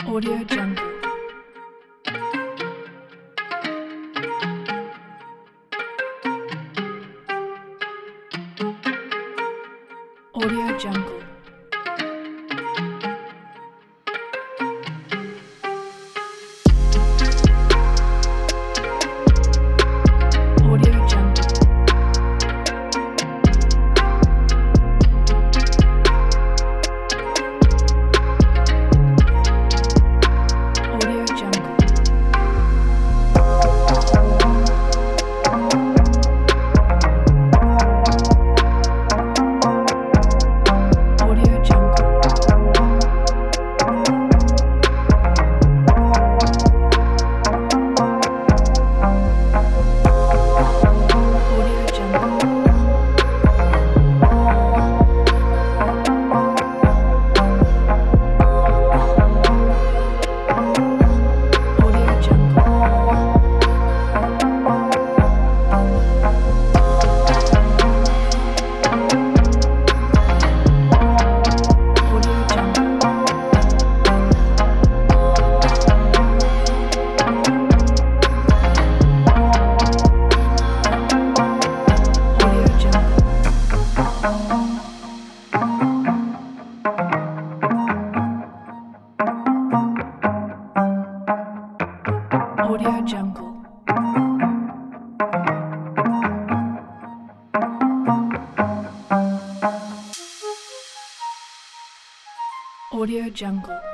Audio Jungle. Audio Jungle. Audio Jungle. Audio Jungle. Audio Jungle. Audio Jungle. Audio Jungle. Audio Jungle. Audio Jungle. Audio Jungle. Audio Jungle.